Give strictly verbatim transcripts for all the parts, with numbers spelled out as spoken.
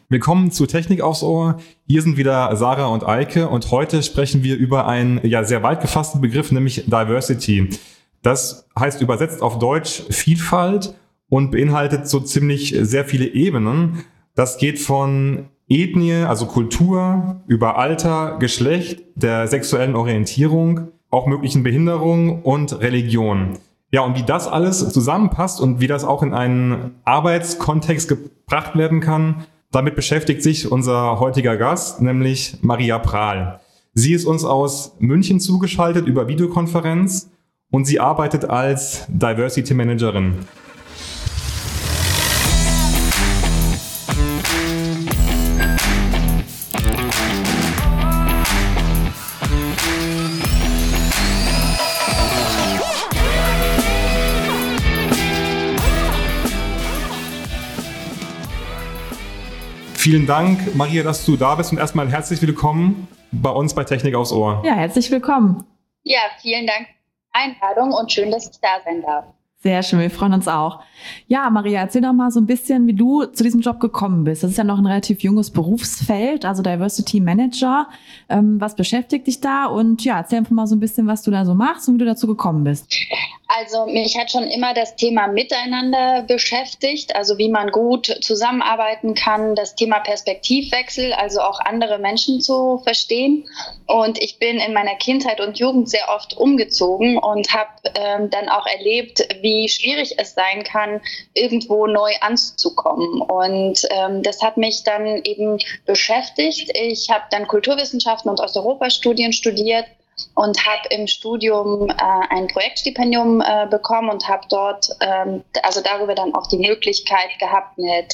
Willkommen zu Technik aufs Ohr. Hier sind wieder Sarah und Eike und heute sprechen wir über einen ja sehr weit gefassten Begriff, nämlich Diversity. Das heißt übersetzt auf Deutsch Vielfalt und beinhaltet so ziemlich sehr viele Ebenen. Das geht von Ethnie, also Kultur, über Alter, Geschlecht, der sexuellen Orientierung, auch möglichen Behinderungen und Religion. Ja, und wie das alles zusammenpasst und wie das auch in einen Arbeitskontext gebracht werden kann, damit beschäftigt sich unser heutiger Gast, nämlich Maria Prahl. Sie ist uns aus München zugeschaltet über Videokonferenz und sie arbeitet als Diversity Managerin. Vielen Dank, Maria, dass du da bist und erstmal herzlich willkommen bei uns bei Technik aufs Ohr. Ja, herzlich willkommen. Ja, vielen Dank für die Einladung und schön, dass ich da sein darf. Sehr schön, wir freuen uns auch. Ja, Maria, erzähl doch mal so ein bisschen, wie du zu diesem Job gekommen bist. Das ist ja noch ein relativ junges Berufsfeld, also Diversity Manager. Ähm, was beschäftigt dich da? Und ja, erzähl einfach mal so ein bisschen, was du da so machst und wie du dazu gekommen bist. Also mich hat schon immer das Thema Miteinander beschäftigt, also wie man gut zusammenarbeiten kann, das Thema Perspektivwechsel, also auch andere Menschen zu verstehen. Und ich bin in meiner Kindheit und Jugend sehr oft umgezogen und habe ähm, dann auch erlebt, wie schwierig es sein kann, irgendwo neu anzukommen. Und ähm, das hat mich dann eben beschäftigt. Ich habe dann Kulturwissenschaften und Osteuropa-Studien studiert und habe im Studium äh, ein Projektstipendium äh, bekommen und habe dort ähm, also darüber dann auch die Möglichkeit gehabt, eine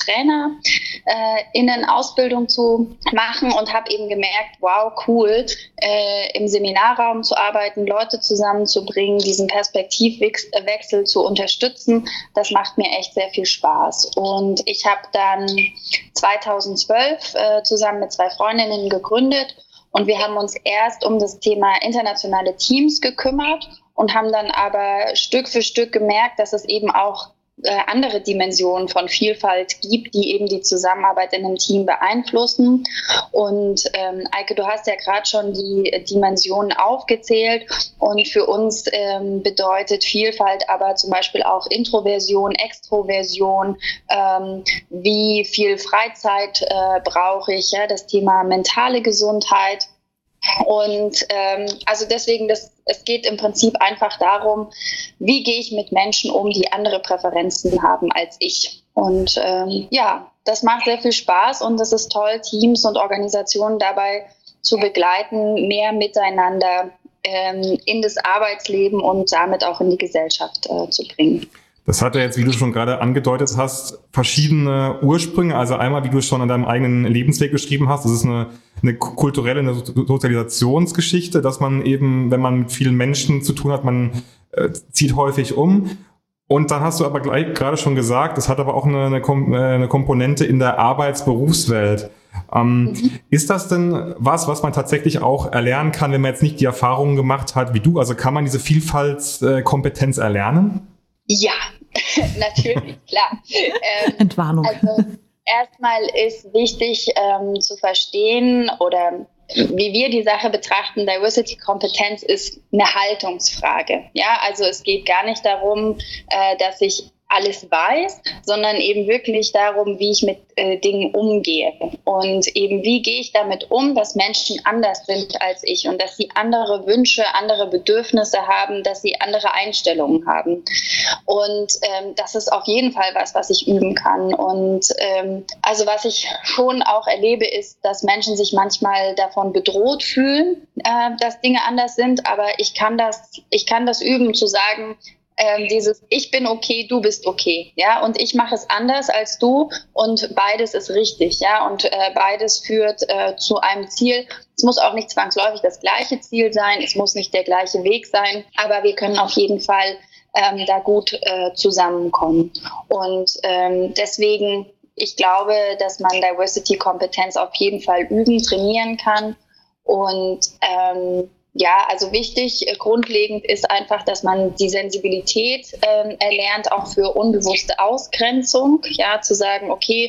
TrainerInnen-Ausbildung zu machen und habe eben gemerkt, wow, cool, äh, im Seminarraum zu arbeiten, Leute zusammenzubringen, diesen Perspektivwechsel zu unterstützen, das macht mir echt sehr viel Spaß. Und ich habe dann zweitausendzwölf äh, zusammen mit zwei Freundinnen gegründet. Und wir haben uns erst um das Thema internationale Teams gekümmert und haben dann aber Stück für Stück gemerkt, dass es eben auch äh, andere Dimensionen von Vielfalt gibt, die eben die Zusammenarbeit in einem Team beeinflussen. Und ähm, Eike, du hast ja gerade schon die Dimensionen aufgezählt. Und für uns ähm, bedeutet Vielfalt aber zum Beispiel auch Introversion, Extroversion, ähm, wie viel Freizeit äh, brauche ich, ja, das Thema mentale Gesundheit. Und ähm, also deswegen, das, es geht im Prinzip einfach darum, wie gehe ich mit Menschen um, die andere Präferenzen haben als ich. Und ähm, ja, das macht sehr viel Spaß und es ist toll, Teams und Organisationen dabei zu begleiten, mehr miteinander ähm, in das Arbeitsleben und damit auch in die Gesellschaft äh, zu bringen. Das hat ja jetzt, wie du schon gerade angedeutet hast, verschiedene Ursprünge. Also einmal, wie du es schon an deinem eigenen Lebensweg beschrieben hast, das ist eine, eine kulturelle, eine Sozialisationsgeschichte, dass man eben, wenn man mit vielen Menschen zu tun hat, man äh, zieht häufig um. Und dann hast du aber gleich gerade schon gesagt, es hat aber auch eine, eine, Kom- eine Komponente in der Arbeits-Berufswelt. Ähm, mhm. Ist das denn was, was man tatsächlich auch erlernen kann, wenn man jetzt nicht die Erfahrungen gemacht hat wie du? Also kann man diese Vielfaltskompetenz erlernen? Ja, natürlich, klar. Ähm, Entwarnung. Also erstmal ist wichtig ähm, zu verstehen oder wie wir die Sache betrachten, Diversity-Kompetenz ist eine Haltungsfrage. Ja, also es geht gar nicht darum, äh, dass ich alles weiß, sondern eben wirklich darum, wie ich mit äh, Dingen umgehe. Und eben, wie gehe ich damit um, dass Menschen anders sind als ich und dass sie andere Wünsche, andere Bedürfnisse haben, dass sie andere Einstellungen haben. Und ähm, das ist auf jeden Fall was, was ich üben kann. Und ähm, also was ich schon auch erlebe, ist, dass Menschen sich manchmal davon bedroht fühlen, äh, dass Dinge anders sind, aber ich kann das, ich kann das üben, zu sagen, Ähm, dieses ich bin okay, du bist okay, ja, und ich mache es anders als du und beides ist richtig, ja, und äh, beides führt äh, zu einem Ziel. Es muss auch nicht zwangsläufig das gleiche Ziel sein, es muss nicht der gleiche Weg sein, aber wir können auf jeden Fall ähm, da gut äh, zusammenkommen. Und ähm, deswegen, ich glaube, dass man Diversity-Kompetenz auf jeden Fall üben, trainieren kann und ähm, ja, also wichtig, äh, grundlegend ist einfach, dass man die Sensibilität ähm, erlernt, auch für unbewusste Ausgrenzung, ja, zu sagen, okay,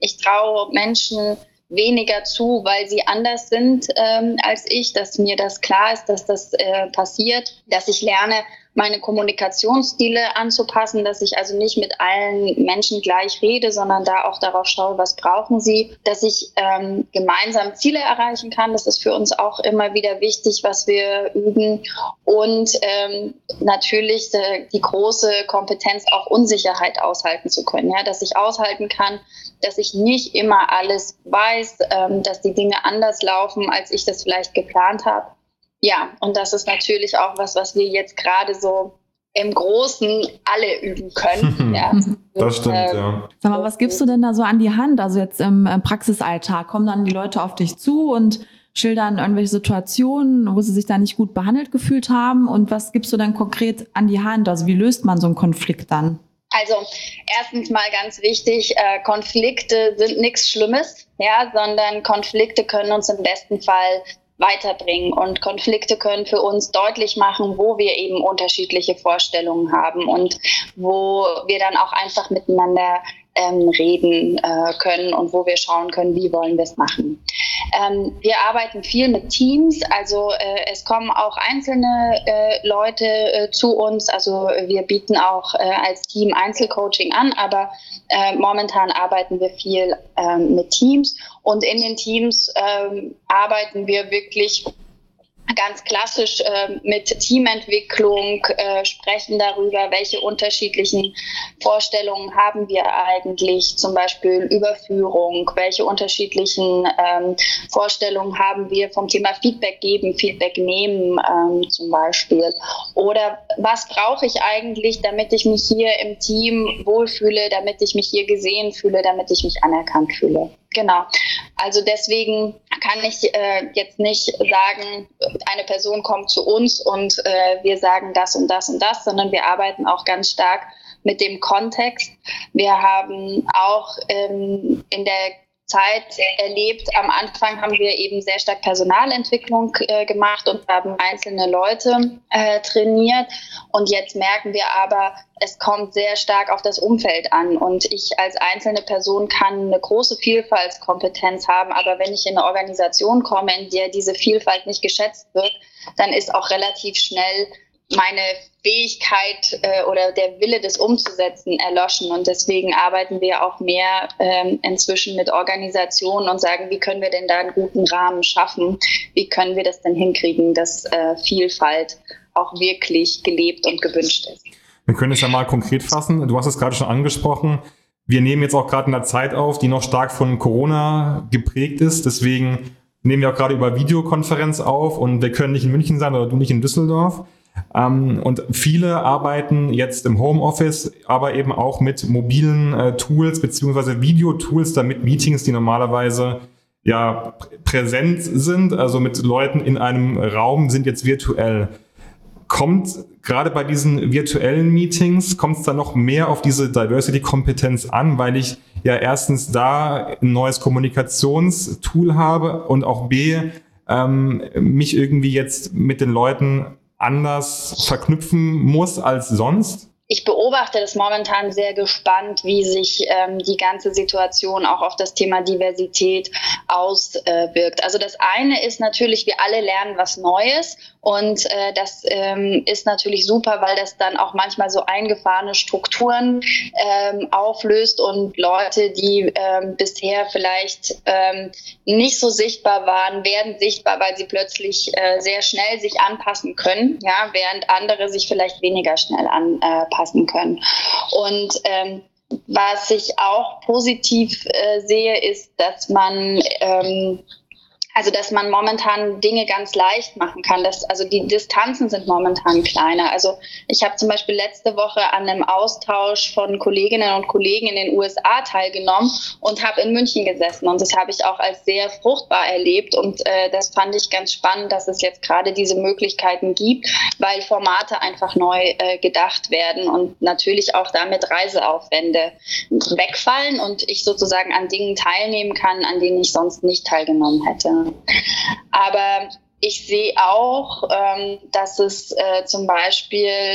ich traue Menschen weniger zu, weil sie anders sind ähm, als ich, dass mir das klar ist, dass das äh, passiert, dass ich lerne, meine Kommunikationsstile anzupassen, dass ich also nicht mit allen Menschen gleich rede, sondern da auch darauf schaue, was brauchen sie, dass ich ähm, gemeinsam Ziele erreichen kann. Das ist für uns auch immer wieder wichtig, was wir üben. Und ähm, natürlich äh, die große Kompetenz, auch Unsicherheit aushalten zu können. Ja? Dass ich aushalten kann, dass ich nicht immer alles weiß, ähm, dass die Dinge anders laufen, als ich das vielleicht geplant habe. Ja, und das ist natürlich auch was, was wir jetzt gerade so im Großen alle üben können. Ja. Das stimmt, ähm, ja. Sag mal, was gibst du denn da so an die Hand? Also jetzt im Praxisalltag, kommen dann die Leute auf dich zu und schildern irgendwelche Situationen, wo sie sich da nicht gut behandelt gefühlt haben? Und was gibst du dann konkret an die Hand? Also wie löst man so einen Konflikt dann? Also erstens mal ganz wichtig, äh, Konflikte sind nichts Schlimmes, ja, sondern Konflikte können uns im besten Fall weiterbringen und Konflikte können für uns deutlich machen, wo wir eben unterschiedliche Vorstellungen haben und wo wir dann auch einfach miteinander ähm, reden äh, können und wo wir schauen können, wie wollen wir es machen. Ähm, wir arbeiten viel mit Teams, also äh, es kommen auch einzelne äh, Leute äh, zu uns, also wir bieten auch äh, als Team Einzelcoaching an, aber äh, momentan arbeiten wir viel äh, mit Teams und in den Teams äh, arbeiten wir wirklich ganz klassisch äh, mit Teamentwicklung, äh, sprechen darüber, welche unterschiedlichen Vorstellungen haben wir eigentlich, zum Beispiel Überführung, welche unterschiedlichen ähm, Vorstellungen haben wir vom Thema Feedback geben, Feedback nehmen ähm, zum Beispiel. Oder was brauche ich eigentlich, damit ich mich hier im Team wohlfühle, damit ich mich hier gesehen fühle, damit ich mich anerkannt fühle. Genau, also deswegen kann ich äh, jetzt nicht sagen, eine Person kommt zu uns und äh, wir sagen das und das und das, sondern wir arbeiten auch ganz stark mit dem Kontext. Wir haben auch ähm, in der Zeit erlebt, am Anfang haben wir eben sehr stark Personalentwicklung äh, gemacht und haben einzelne Leute äh, trainiert und jetzt merken wir aber, es kommt sehr stark auf das Umfeld an und ich als einzelne Person kann eine große Vielfaltskompetenz haben, aber wenn ich in eine Organisation komme, in der diese Vielfalt nicht geschätzt wird, dann ist auch relativ schnell meine Fähigkeit äh, oder der Wille, das umzusetzen, erloschen. Und deswegen arbeiten wir auch mehr ähm, inzwischen mit Organisationen und sagen, wie können wir denn da einen guten Rahmen schaffen? Wie können wir das denn hinkriegen, dass äh, Vielfalt auch wirklich gelebt und gewünscht ist? Wir können es ja mal konkret fassen. Du hast es gerade schon angesprochen. Wir nehmen jetzt auch gerade in einer Zeit auf, die noch stark von Corona geprägt ist. Deswegen nehmen wir auch gerade über Videokonferenz auf und wir können nicht in München sein oder du nicht in Düsseldorf. Ähm, und viele arbeiten jetzt im Homeoffice, aber eben auch mit mobilen äh, Tools beziehungsweise Videotools, damit Meetings, die normalerweise ja präsent sind, also mit Leuten in einem Raum, sind jetzt virtuell. Kommt gerade bei diesen virtuellen Meetings, kommt es da noch mehr auf diese Diversity-Kompetenz an, weil ich ja erstens da ein neues Kommunikationstool habe und auch B, ähm, mich irgendwie jetzt mit den Leuten anders verknüpfen muss als sonst? Ich beobachte das momentan sehr gespannt, wie sich ähm, die ganze Situation auch auf das Thema Diversität auswirkt. Äh, also das eine ist natürlich, wir alle lernen was Neues und äh, das ähm, ist natürlich super, weil das dann auch manchmal so eingefahrene Strukturen ähm, auflöst und Leute, die ähm, bisher vielleicht ähm, nicht so sichtbar waren, werden sichtbar, weil sie plötzlich äh, sehr schnell sich anpassen können, ja, während andere sich vielleicht weniger schnell anpassen können. Und ähm, was ich auch positiv äh, sehe, ist, dass man ähm, Also, dass man momentan Dinge ganz leicht machen kann. Das, also die Distanzen sind momentan kleiner. Also ich habe zum Beispiel letzte Woche an einem Austausch von Kolleginnen und Kollegen in den U S A teilgenommen und habe in München gesessen. Und das habe ich auch als sehr fruchtbar erlebt. Und äh, das fand ich ganz spannend, dass es jetzt gerade diese Möglichkeiten gibt, weil Formate einfach neu äh, gedacht werden und natürlich auch damit Reiseaufwände wegfallen und ich sozusagen an Dingen teilnehmen kann, an denen ich sonst nicht teilgenommen hätte. Aber ich sehe auch, ähm, dass es äh, zum Beispiel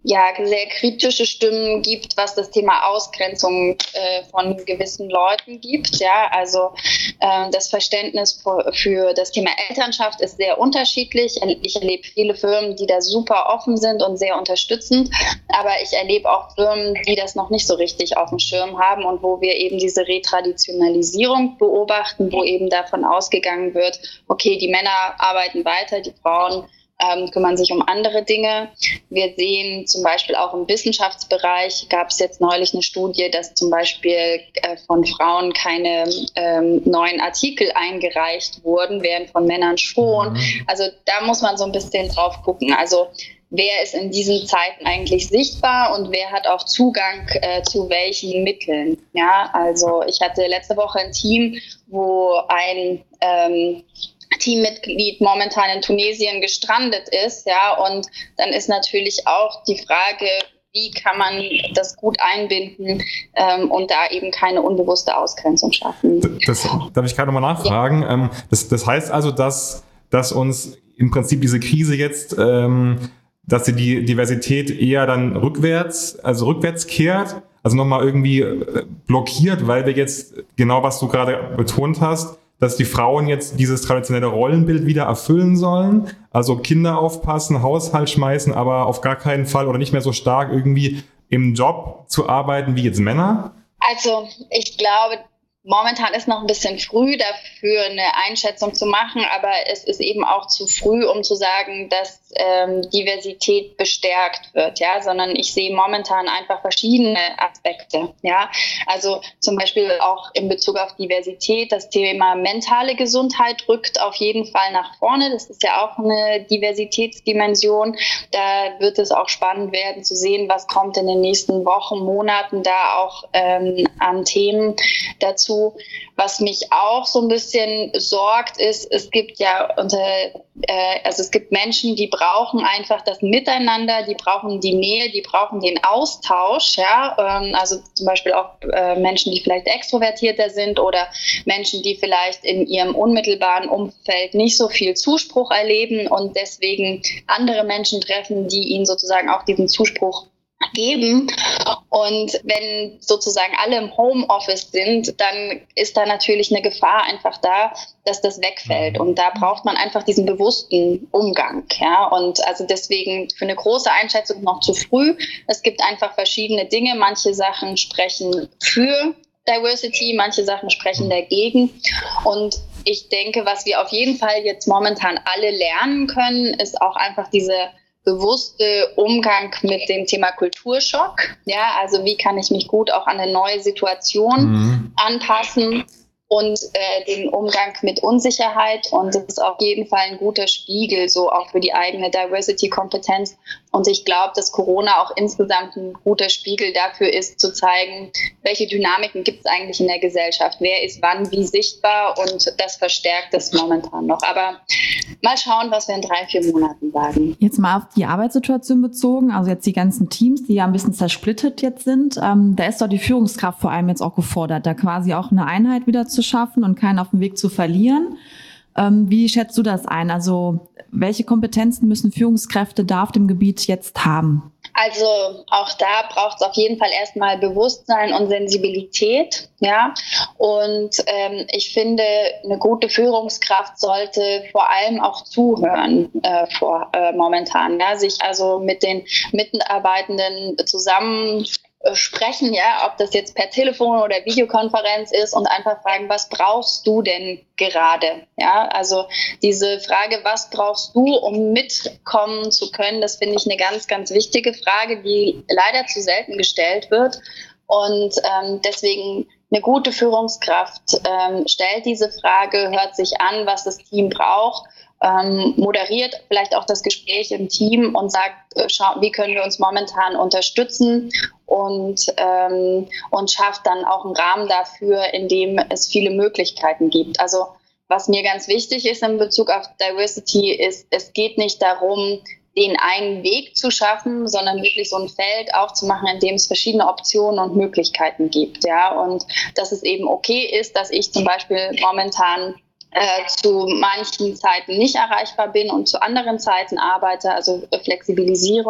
ja, sehr kritische Stimmen gibt, was das Thema Ausgrenzung äh, von gewissen Leuten gibt. Ja, also äh, das Verständnis für, für das Thema Elternschaft ist sehr unterschiedlich. Ich erlebe viele Firmen, die da super offen sind und sehr unterstützend, aber ich erlebe auch Firmen, die das noch nicht so richtig auf dem Schirm haben und wo wir eben diese Retraditionalisierung beobachten, wo eben davon ausgegangen wird, okay, die Männer arbeiten weiter, die Frauen Ähm, kümmern sich um andere Dinge. Wir sehen zum Beispiel auch im Wissenschaftsbereich, gab es jetzt neulich eine Studie, dass zum Beispiel äh, von Frauen keine ähm, neuen Artikel eingereicht wurden, während von Männern schon. Mhm. Also da muss man so ein bisschen drauf gucken. Also wer ist in diesen Zeiten eigentlich sichtbar und wer hat auch Zugang äh, zu welchen Mitteln? Ja, also ich hatte letzte Woche ein Team, wo ein ähm, Teammitglied momentan in Tunesien gestrandet ist, ja, und dann ist natürlich auch die Frage, wie kann man das gut einbinden ähm, und da eben keine unbewusste Ausgrenzung schaffen. Das, darf ich gerade nochmal nachfragen? Ja. Ähm, das, das heißt also, dass, dass uns im Prinzip diese Krise jetzt, ähm, dass sie die Diversität eher dann rückwärts, also rückwärts kehrt, also nochmal irgendwie blockiert, weil wir jetzt, genau was du gerade betont hast, dass die Frauen jetzt dieses traditionelle Rollenbild wieder erfüllen sollen, also Kinder aufpassen, Haushalt schmeißen, aber auf gar keinen Fall oder nicht mehr so stark irgendwie im Job zu arbeiten wie jetzt Männer? Also ich glaube, momentan ist noch ein bisschen früh dafür eine Einschätzung zu machen, aber es ist eben auch zu früh, um zu sagen, dass ähm, Diversität bestärkt wird, ja, sondern ich sehe momentan einfach verschiedene Aspekte, ja, also zum Beispiel auch in Bezug auf Diversität, das Thema mentale Gesundheit rückt auf jeden Fall nach vorne, das ist ja auch eine Diversitätsdimension, da wird es auch spannend werden zu sehen, was kommt in den nächsten Wochen, Monaten da auch ähm, an Themen dazu. Was mich auch so ein bisschen sorgt, ist, es gibt ja unter, äh, also es gibt Menschen, die brauchen einfach das Miteinander, die brauchen die Nähe, die brauchen den Austausch, ja, ähm, also zum Beispiel auch äh, Menschen, die vielleicht extrovertierter sind oder Menschen, die vielleicht in ihrem unmittelbaren Umfeld nicht so viel Zuspruch erleben und deswegen andere Menschen treffen, die ihnen sozusagen auch diesen Zuspruch geben. Und wenn sozusagen alle im Homeoffice sind, dann ist da natürlich eine Gefahr einfach da, dass das wegfällt. Und da braucht man einfach diesen bewussten Umgang. Ja? Und also deswegen für eine große Einschätzung noch zu früh. Es gibt einfach verschiedene Dinge. Manche Sachen sprechen für Diversity, manche Sachen sprechen dagegen. Und ich denke, was wir auf jeden Fall jetzt momentan alle lernen können, ist auch einfach diese bewusste Umgang mit dem Thema Kulturschock. Ja, also wie kann ich mich gut auch an eine neue Situation mhm. anpassen und äh, den Umgang mit Unsicherheit. Und das ist auf jeden Fall ein guter Spiegel, so auch für die eigene Diversity-Kompetenz. Und ich glaube, dass Corona auch insgesamt ein guter Spiegel dafür ist, zu zeigen, welche Dynamiken gibt es eigentlich in der Gesellschaft. Wer ist wann wie sichtbar und das verstärkt es momentan noch. Aber mal schauen, was wir in drei, vier Monaten sagen. Jetzt mal auf die Arbeitssituation bezogen, also jetzt die ganzen Teams, die ja ein bisschen zersplittet jetzt sind. Ähm, da ist doch die Führungskraft vor allem jetzt auch gefordert, da quasi auch eine Einheit wieder zu schaffen und keinen auf dem Weg zu verlieren. Ähm, wie schätzt du das ein? Also welche Kompetenzen müssen Führungskräfte da auf dem Gebiet jetzt haben? Also auch da braucht es auf jeden Fall erstmal Bewusstsein und Sensibilität, ja. Und ähm, ich finde, eine gute Führungskraft sollte vor allem auch zuhören äh, vor äh, momentan, ja, sich also mit den Mitarbeitenden zusammen sprechen, ja, ob das jetzt per Telefon oder Videokonferenz ist und einfach fragen, was brauchst du denn gerade? Ja, also diese Frage, was brauchst du, um mitkommen zu können, das finde ich eine ganz, ganz wichtige Frage, die leider zu selten gestellt wird. Und ähm, deswegen eine gute Führungskraft ähm, stellt diese Frage, hört sich an, was das Team braucht, Ähm, moderiert vielleicht auch das Gespräch im Team und sagt, äh, schau, wie können wir uns momentan unterstützen und, ähm, und schafft dann auch einen Rahmen dafür, in dem es viele Möglichkeiten gibt. Also was mir ganz wichtig ist in Bezug auf Diversity ist, es geht nicht darum, den einen Weg zu schaffen, sondern wirklich so ein Feld aufzumachen, in dem es verschiedene Optionen und Möglichkeiten gibt. Ja? Und dass es eben okay ist, dass ich zum Beispiel momentan Äh, zu manchen Zeiten nicht erreichbar bin und zu anderen Zeiten arbeite, also Flexibilisierung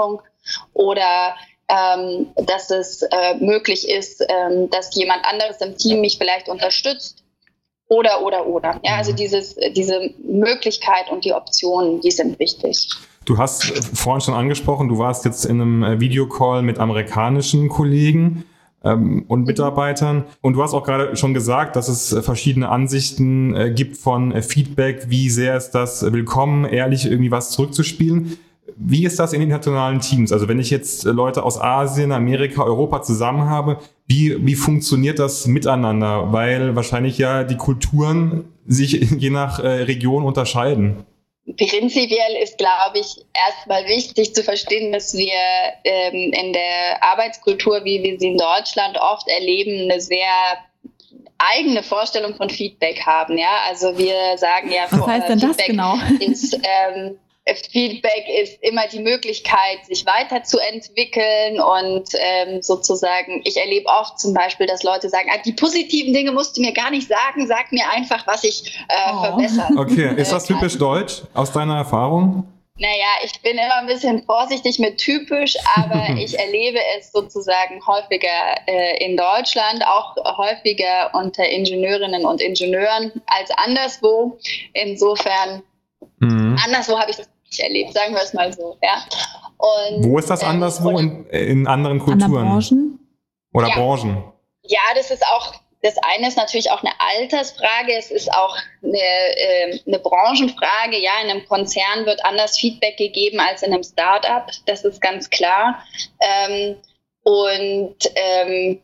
oder ähm, dass es äh, möglich ist, ähm, dass jemand anderes im Team mich vielleicht unterstützt oder, oder, oder. Ja, also dieses, diese Möglichkeit und die Optionen, die sind wichtig. Du hast vorhin schon angesprochen, du warst jetzt in einem Videocall mit amerikanischen Kollegen ähm, und Mitarbeitern. Und du hast auch gerade schon gesagt, dass es verschiedene Ansichten äh, gibt von äh, Feedback. Wie sehr ist das willkommen, ehrlich irgendwie was zurückzuspielen? Wie ist das in internationalen Teams? Also wenn ich jetzt Leute aus Asien, Amerika, Europa zusammen habe, wie, wie funktioniert das miteinander? Weil wahrscheinlich ja die Kulturen sich je nach äh, Region unterscheiden. Prinzipiell ist, glaube ich, erstmal wichtig zu verstehen, dass wir ähm, in der Arbeitskultur, wie wir sie in Deutschland oft erleben, eine sehr eigene Vorstellung von Feedback haben. Ja, also wir sagen ja, was heißt denn das genau? Ist, ähm, Feedback ist immer die Möglichkeit, sich weiterzuentwickeln und ähm, sozusagen, ich erlebe oft zum Beispiel, dass Leute sagen, ah, die positiven Dinge musst du mir gar nicht sagen, sag mir einfach, was ich äh, oh. verbessern Okay, ist das typisch deutsch aus deiner Erfahrung? Naja, ich bin immer ein bisschen vorsichtig mit typisch, aber ich erlebe es sozusagen häufiger äh, in Deutschland, auch häufiger unter Ingenieurinnen und Ingenieuren als anderswo. Insofern, mhm. anderswo habe ich das nicht erlebt, sagen wir es mal so. Ja. Und, wo ist das anderswo? Ähm, in, in anderen Kulturen? Anderen Branchen? Oder ja. Branchen? Ja, das ist auch... Das eine ist natürlich auch eine Altersfrage, es ist auch eine, äh, eine Branchenfrage. Ja, in einem Konzern wird anders Feedback gegeben als in einem Start-up, das ist ganz klar. Ähm, und ähm,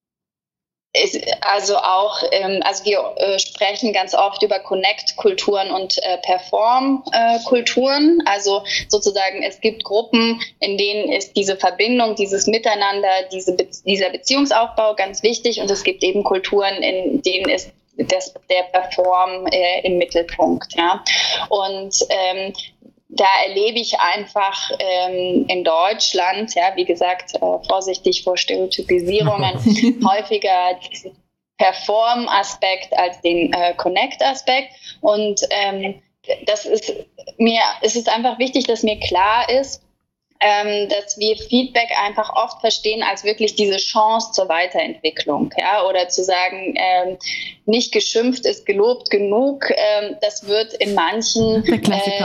ist also auch, ähm, also wir äh, sprechen ganz oft über Connect-Kulturen und äh, Perform-Kulturen. Äh, also sozusagen, es gibt Gruppen, in denen ist diese Verbindung, dieses Miteinander, diese Be- dieser Beziehungsaufbau ganz wichtig. Und es gibt eben Kulturen, in denen ist das, der Perform äh, im Mittelpunkt. Ja. Und ähm, da erlebe ich einfach ähm, in Deutschland, ja, wie gesagt, äh, vorsichtig vor Stereotypisierungen, häufiger diesen Perform-Aspekt als den äh, Connect-Aspekt. Und ähm, das ist mir, es ist einfach wichtig, dass mir klar ist, ähm, dass wir Feedback einfach oft verstehen als wirklich diese Chance zur Weiterentwicklung, ja, oder zu sagen, ähm, nicht geschimpft ist gelobt genug. Ähm, das wird in manchen äh,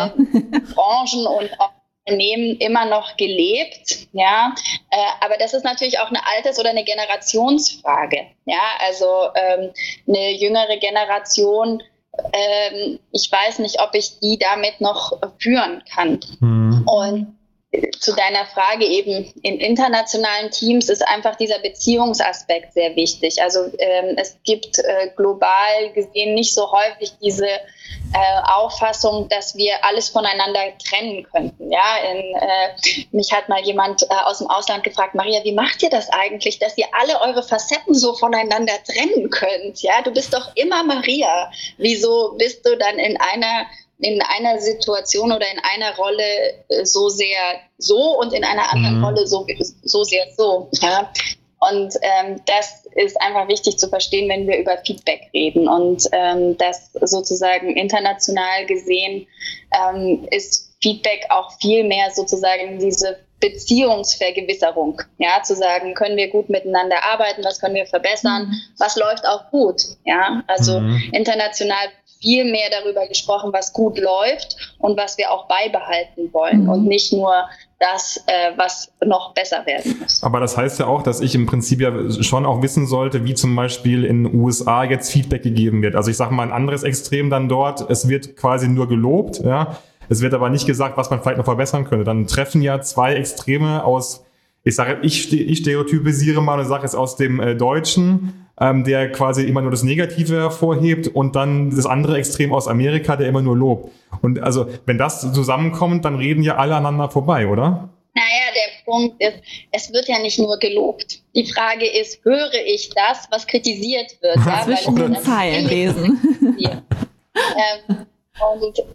Branchen und auch Unternehmen immer noch gelebt, ja, äh, aber das ist natürlich auch eine Alters- oder eine Generationsfrage, ja, also ähm, eine jüngere Generation, ähm, ich weiß nicht, ob ich die damit noch führen kann. Mhm. Und zu deiner Frage eben, in internationalen Teams ist einfach dieser Beziehungsaspekt sehr wichtig. Also ähm, es gibt äh, global gesehen nicht so häufig diese äh, Auffassung, dass wir alles voneinander trennen könnten. Ja, in, äh, mich hat mal jemand äh, aus dem Ausland gefragt, Maria, wie macht ihr das eigentlich, dass ihr alle eure Facetten so voneinander trennen könnt? Ja, du bist doch immer Maria. Wieso bist du dann in einer in einer Situation oder in einer Rolle so sehr so und in einer anderen mhm. Rolle so, so sehr so. Ja? Und ähm, das ist einfach wichtig zu verstehen, wenn wir über Feedback reden. Und ähm, das sozusagen international gesehen ähm, ist Feedback auch viel mehr sozusagen diese Beziehungsvergewisserung. Ja, zu sagen, können wir gut miteinander arbeiten, was können wir verbessern, mhm. was läuft auch gut. Ja, also mhm. international viel mehr darüber gesprochen, was gut läuft und was wir auch beibehalten wollen mhm. und nicht nur das, äh, was noch besser werden muss. Aber das heißt ja auch, dass ich im Prinzip ja schon auch wissen sollte, wie zum Beispiel in den U S A jetzt Feedback gegeben wird. Also ich sage mal ein anderes Extrem dann dort, es wird quasi nur gelobt, ja. Es wird aber nicht gesagt, was man vielleicht noch verbessern könnte. Dann treffen ja zwei Extreme aus, ich sage, ich, ich stereotypisiere mal und sage es aus dem äh, Deutschen, ähm, der quasi immer nur das Negative hervorhebt und dann das andere Extrem aus Amerika, der immer nur lobt. Und also, wenn das zusammenkommt, dann reden ja alle aneinander vorbei, oder? Naja, der Punkt ist, es wird ja nicht nur gelobt. Die Frage ist, höre ich das, was kritisiert wird? Ja, zwischen den Zeilen lesen. ähm, und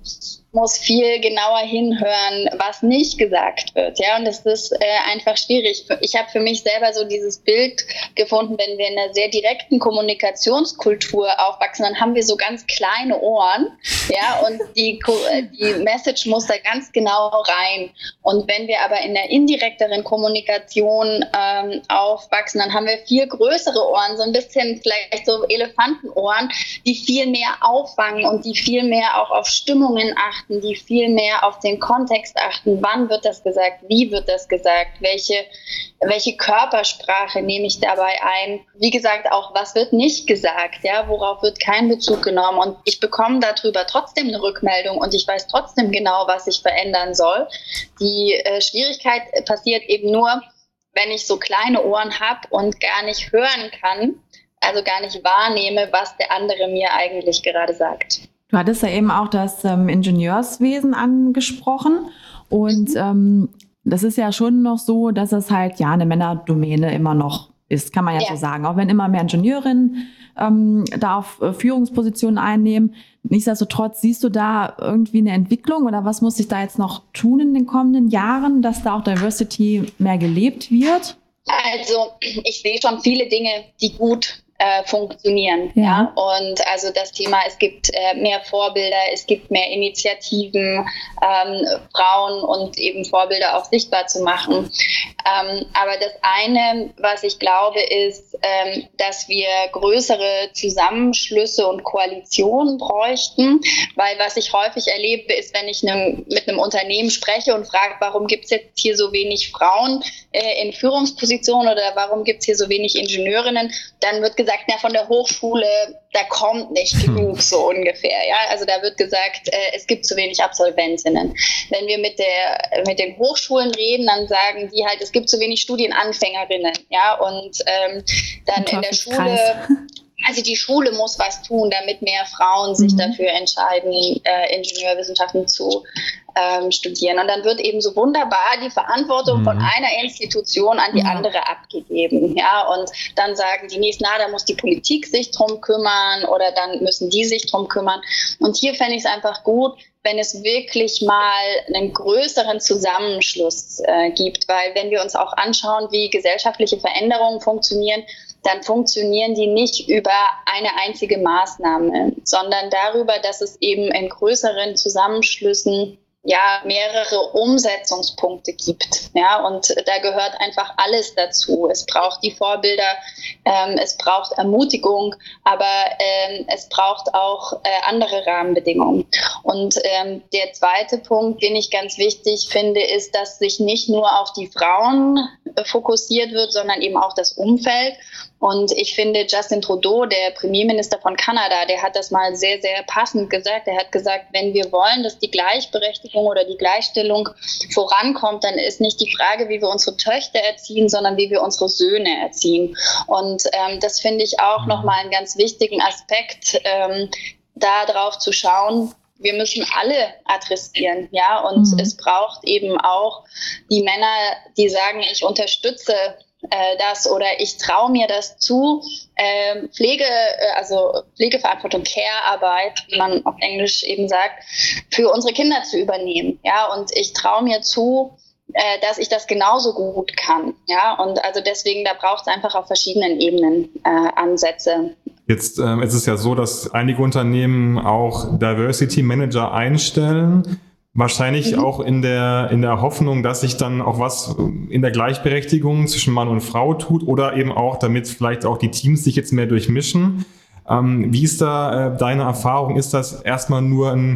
muss viel genauer hinhören, was nicht gesagt wird. Ja, und das ist äh, einfach schwierig. Ich habe für mich selber so dieses Bild gefunden, wenn wir in einer sehr direkten Kommunikationskultur aufwachsen, dann haben wir so ganz kleine Ohren, ja, und die, die Message muss da ganz genau rein. Und wenn wir aber in der indirekteren Kommunikation ähm, aufwachsen, dann haben wir viel größere Ohren, so ein bisschen vielleicht so Elefantenohren, die viel mehr auffangen und die viel mehr auch auf Stimmungen achten, die viel mehr auf den Kontext achten. Wann wird das gesagt? Wie wird das gesagt? Welche, welche Körpersprache nehme ich dabei ein? Wie gesagt, auch was wird nicht gesagt? Ja, worauf wird kein Bezug genommen? Und ich bekomme darüber trotzdem eine Rückmeldung und ich weiß trotzdem genau, was ich verändern soll. Die äh, Schwierigkeit passiert eben nur, wenn ich so kleine Ohren habe und gar nicht hören kann, also gar nicht wahrnehme, was der andere mir eigentlich gerade sagt. Du hattest ja eben auch das ähm, Ingenieurswesen angesprochen und ähm, das ist ja schon noch so, dass es halt ja eine Männerdomäne immer noch ist, kann man ja, ja. so sagen. Auch wenn immer mehr Ingenieurinnen ähm, da auf äh, Führungspositionen einnehmen. Nichtsdestotrotz, siehst du da irgendwie eine Entwicklung oder was muss sich da jetzt noch tun in den kommenden Jahren, dass da auch Diversity mehr gelebt wird? Also ich sehe schon viele Dinge, die gut Äh, funktionieren. Ja. ja. Und also das Thema, es gibt äh, mehr Vorbilder, es gibt mehr Initiativen, ähm, Frauen und eben Vorbilder auch sichtbar zu machen. Ähm, aber das eine, was ich glaube, ist, ähm, dass wir größere Zusammenschlüsse und Koalitionen bräuchten, weil was ich häufig erlebe, ist, wenn ich ne, mit einem Unternehmen spreche und frage, warum gibt es jetzt hier so wenig Frauen äh, in Führungspositionen oder warum gibt es hier so wenig Ingenieurinnen, dann wird gesagt, ja, von der Hochschule, da kommt nicht genug, so ungefähr. Ja, also da wird gesagt, äh, es gibt zu wenig Absolventinnen. Wenn wir mit der mit den Hochschulen reden, dann sagen die halt, es gibt zu wenig Studienanfängerinnen. Ja, und ähm, dann in der Schule. Also die Schule muss was tun, damit mehr Frauen sich mhm. dafür entscheiden, äh, Ingenieurwissenschaften zu ähm, studieren. Und dann wird eben so wunderbar die Verantwortung mhm. von einer Institution an die mhm. andere abgegeben. Ja, und dann sagen die nächsten, na, da muss die Politik sich drum kümmern oder dann müssen die sich drum kümmern. Und hier fände ich es einfach gut, wenn es wirklich mal einen größeren Zusammenschluss äh, gibt. Weil wenn wir uns auch anschauen, wie gesellschaftliche Veränderungen funktionieren, dann funktionieren die nicht über eine einzige Maßnahme, sondern darüber, dass es eben in größeren Zusammenschlüssen ja mehrere Umsetzungspunkte gibt. Ja, und da gehört einfach alles dazu. Es braucht die Vorbilder, ähm, es braucht Ermutigung, aber ähm, es braucht auch äh, andere Rahmenbedingungen. Und ähm, der zweite Punkt, den ich ganz wichtig finde, ist, dass sich nicht nur auf die Frauen äh, fokussiert wird, sondern eben auch das Umfeld. Und ich finde, Justin Trudeau, der Premierminister von Kanada, der hat das mal sehr, sehr passend gesagt. Er hat gesagt, wenn wir wollen, dass die Gleichberechtigung oder die Gleichstellung vorankommt, dann ist nicht die Frage, wie wir unsere Töchter erziehen, sondern wie wir unsere Söhne erziehen. Und ähm, das finde ich auch nochmal einen ganz wichtigen Aspekt, ähm, da drauf zu schauen. Wir müssen alle adressieren, ja, und mhm. es braucht eben auch die Männer, die sagen, ich unterstütze äh, das oder ich traue mir das zu, äh, Pflege, äh, also Pflegeverantwortung, Care-Arbeit, wie man auf Englisch eben sagt, für unsere Kinder zu übernehmen, ja, und ich traue mir zu, äh, dass ich das genauso gut kann, ja, und also deswegen, da braucht es einfach auf verschiedenen Ebenen äh, Ansätze. Jetzt ähm, ist es ja so, dass einige Unternehmen auch Diversity Manager einstellen, wahrscheinlich mhm. auch in der in der Hoffnung, dass sich dann auch was in der Gleichberechtigung zwischen Mann und Frau tut oder eben auch, damit vielleicht auch die Teams sich jetzt mehr durchmischen. Ähm, wie ist da äh, deine Erfahrung? Ist das erstmal nur ein,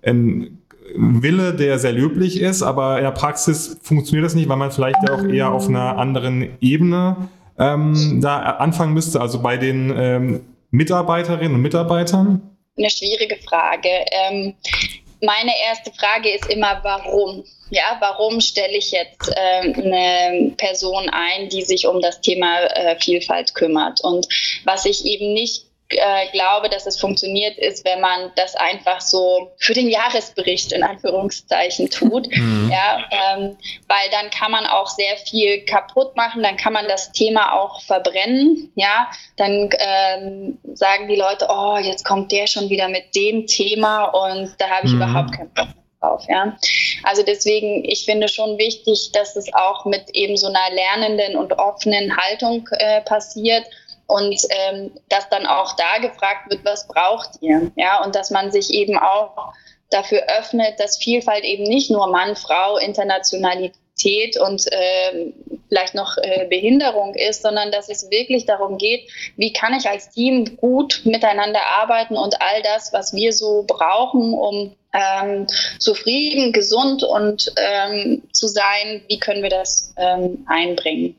ein Wille, der sehr löblich ist, aber in der Praxis funktioniert das nicht, weil man vielleicht ja auch eher auf einer anderen Ebene ähm, da anfangen müsste, also bei den ähm, Mitarbeiterinnen und Mitarbeitern? Eine schwierige Frage. Ähm, meine erste Frage ist immer, warum? Ja, warum stelle ich jetzt ähm, eine Person ein, die sich um das Thema äh, Vielfalt kümmert? Und was ich eben nicht äh, glaube, dass es funktioniert, ist, wenn man das einfach so für den Jahresbericht in Anführungszeichen tut. Mhm. Ja, ähm, weil dann kann man auch sehr viel kaputt machen, dann kann man das Thema auch verbrennen. Ja, dann ähm, sagen die Leute, oh, jetzt kommt der schon wieder mit dem Thema und da habe ich mhm. überhaupt keinen Bock. drauf. Ja? Also deswegen, ich finde schon wichtig, dass es auch mit eben so einer lernenden und offenen Haltung äh, passiert. Und ähm, dass dann auch da gefragt wird, was braucht ihr? Ja, und dass man sich eben auch dafür öffnet, dass Vielfalt eben nicht nur Mann, Frau, Internationalität und äh, vielleicht noch äh, Behinderung ist, sondern dass es wirklich darum geht, wie kann ich als Team gut miteinander arbeiten und all das, was wir so brauchen, um ähm, zufrieden, gesund und ähm, zu sein, wie können wir das ähm, einbringen?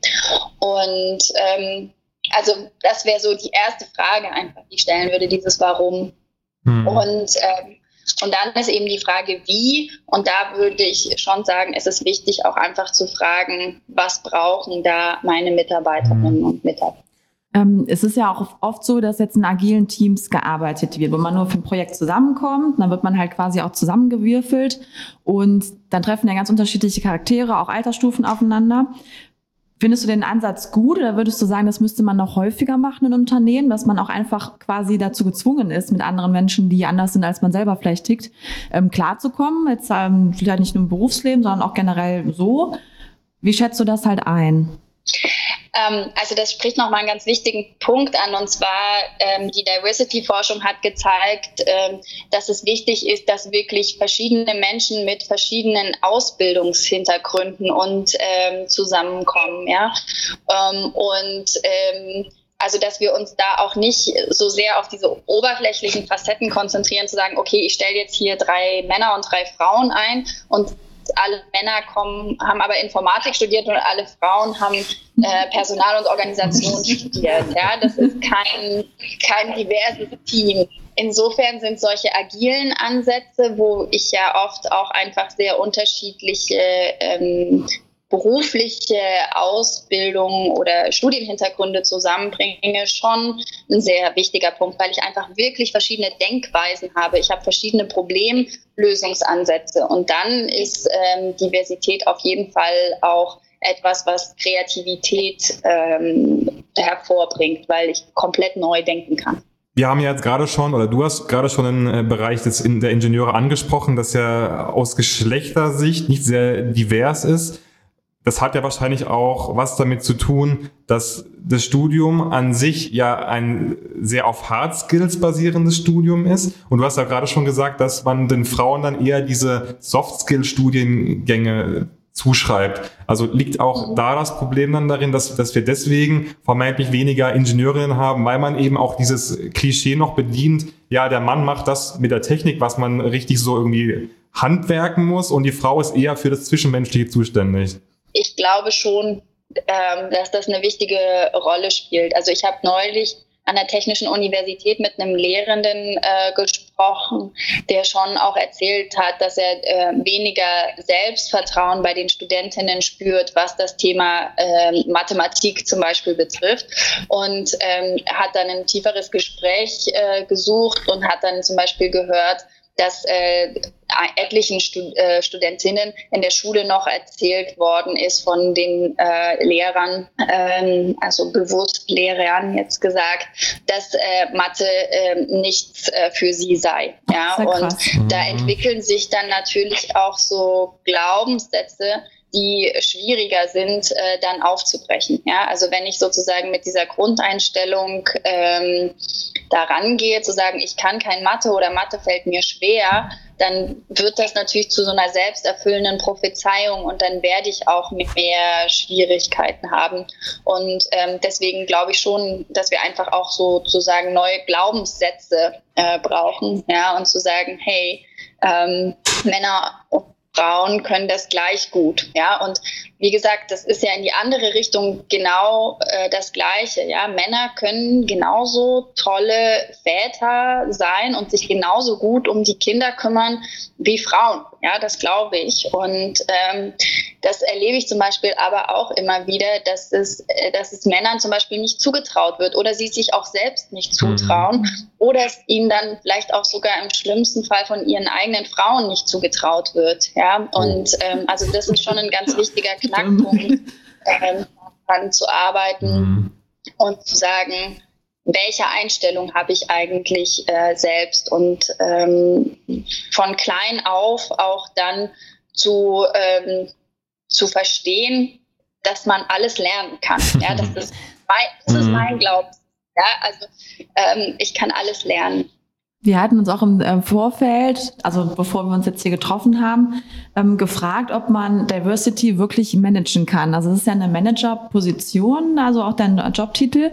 Und ähm, also das wäre so die erste Frage einfach, die ich stellen würde, dieses Warum. Hm. Und, ähm, und dann ist eben die Frage, wie. Und da würde ich schon sagen, es ist wichtig, auch einfach zu fragen, was brauchen da meine Mitarbeiterinnen hm. und Mitarbeiter. Ähm, es ist ja auch oft so, dass jetzt in agilen Teams gearbeitet wird, wo man nur für ein Projekt zusammenkommt. Dann wird man halt quasi auch zusammengewürfelt. Und dann treffen ja ganz unterschiedliche Charaktere, auch Altersstufen aufeinander. Findest du den Ansatz gut oder würdest du sagen, das müsste man noch häufiger machen in Unternehmen, dass man auch einfach quasi dazu gezwungen ist, mit anderen Menschen, die anders sind, als man selber vielleicht tickt, ähm, klarzukommen? Jetzt ähm, vielleicht nicht nur im Berufsleben, sondern auch generell so. Wie schätzt du das halt ein? Ähm, also das spricht nochmal einen ganz wichtigen Punkt an, und zwar ähm, die Diversity-Forschung hat gezeigt, ähm, dass es wichtig ist, dass wirklich verschiedene Menschen mit verschiedenen Ausbildungshintergründen und ähm, zusammenkommen, ja, ähm, und ähm, also, dass wir uns da auch nicht so sehr auf diese oberflächlichen Facetten konzentrieren, zu sagen, okay, ich stelle jetzt hier drei Männer und drei Frauen ein und alle Männer kommen, haben aber Informatik studiert und alle Frauen haben äh, Personal und Organisation studiert. Ja, das ist kein, kein diverses Team. Insofern sind solche agilen Ansätze, wo ich ja oft auch einfach sehr unterschiedliche ähm, berufliche Ausbildung oder Studienhintergründe zusammenbringe, schon ein sehr wichtiger Punkt, weil ich einfach wirklich verschiedene Denkweisen habe. Ich habe verschiedene Problemlösungsansätze, und dann ist ähm, Diversität auf jeden Fall auch etwas, was Kreativität ähm, hervorbringt, weil ich komplett neu denken kann. Wir haben ja jetzt gerade schon, oder du hast gerade schon den Bereich des, der Ingenieure angesprochen, das ja aus Geschlechtersicht nicht sehr divers ist. Das hat ja wahrscheinlich auch was damit zu tun, dass das Studium an sich ja ein sehr auf Hard Skills basierendes Studium ist. Und du hast ja gerade schon gesagt, dass man den Frauen dann eher diese Soft Skill Studiengänge zuschreibt. Also liegt auch da das Problem dann darin, dass, dass wir deswegen vermeintlich weniger Ingenieurinnen haben, weil man eben auch dieses Klischee noch bedient, ja, der Mann macht das mit der Technik, was man richtig so irgendwie handwerken muss, und die Frau ist eher für das Zwischenmenschliche zuständig. Ich glaube schon, ähm, dass das eine wichtige Rolle spielt. Also ich habe neulich an der Technischen Universität mit einem Lehrenden äh, gesprochen, der schon auch erzählt hat, dass er äh, weniger Selbstvertrauen bei den Studentinnen spürt, was das Thema äh, Mathematik zum Beispiel betrifft, und ähm, hat dann ein tieferes Gespräch äh, gesucht und hat dann zum Beispiel gehört, dass äh, etlichen Stud- äh, Studentinnen in der Schule noch erzählt worden ist von den äh, Lehrern, ähm, also bewusst Lehrern jetzt gesagt, dass äh, Mathe äh, nichts äh, für sie sei. Ja? Und da entwickeln sich dann natürlich auch so Glaubenssätze, die schwieriger sind, äh, dann aufzubrechen. Ja? Also wenn ich sozusagen mit dieser Grundeinstellung ähm, da rangehe, zu sagen, ich kann kein Mathe oder Mathe fällt mir schwer, dann wird das natürlich zu so einer selbsterfüllenden Prophezeiung, und dann werde ich auch mit mehr Schwierigkeiten haben. Und ähm, deswegen glaube ich schon, dass wir einfach auch sozusagen neue Glaubenssätze äh, brauchen, ja, und zu sagen, hey, ähm, Männer und Frauen können das gleich gut, ja, und wie gesagt, das ist ja in die andere Richtung genau äh, das Gleiche, ja, Männer können genauso tolle Väter sein und sich genauso gut um die Kinder kümmern wie Frauen, ja, das glaube ich, und ähm, das erlebe ich zum Beispiel aber auch immer wieder, dass es, äh, dass es Männern zum Beispiel nicht zugetraut wird oder sie sich auch selbst nicht zutrauen, mhm. oder es ihnen dann vielleicht auch sogar im schlimmsten Fall von ihren eigenen Frauen nicht zugetraut wird, ja, und ähm, also das ist schon ein ganz wichtiger Knackpunkt, ähm, daran zu arbeiten, mhm. und zu sagen, welche Einstellung habe ich eigentlich äh, selbst und ähm, von klein auf auch dann zu, ähm, zu verstehen, dass man alles lernen kann. Ja, das ist mein, das ist mein Glaube. Ja, also ähm, ich kann alles lernen. Wir hatten uns auch im äh, Vorfeld, also bevor wir uns jetzt hier getroffen haben, ähm, gefragt, ob man Diversity wirklich managen kann. Also es ist ja eine Managerposition, also auch dein Jobtitel.